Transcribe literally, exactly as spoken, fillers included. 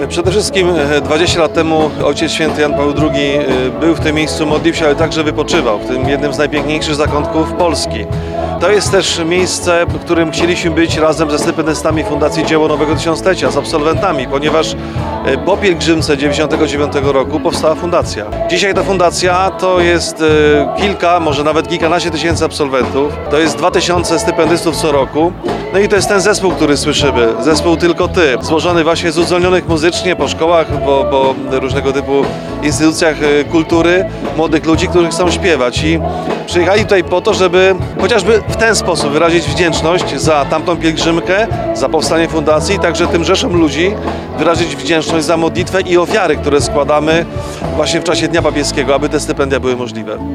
Przede wszystkim dwadzieścia lat temu Ojciec Święty Jan Paweł drugi był w tym miejscu, modlił się, ale także wypoczywał, w tym jednym z najpiękniejszych zakątków Polski. To jest też miejsce, w którym chcieliśmy być razem ze stypendystami Fundacji Dzieło Nowego Tysiąclecia, z absolwentami, ponieważ po pielgrzymce dziewięćdziesiątego dziewiątego roku powstała fundacja. Dzisiaj ta fundacja to jest kilka, może nawet kilkanaście tysięcy absolwentów, to jest dwa tysiące stypendystów co roku. No i to jest ten zespół, który słyszymy, zespół Tylko Ty, złożony właśnie z uzdolnionych muzycznie po szkołach, po, po różnego typu instytucjach kultury, młodych ludzi, którzy chcą śpiewać i przyjechali tutaj po to, żeby chociażby w ten sposób wyrazić wdzięczność za tamtą pielgrzymkę, za powstanie fundacji, także tym rzeszom ludzi wyrazić wdzięczność za modlitwę i ofiary, które składamy właśnie w czasie Dnia Papieskiego, aby te stypendia były możliwe.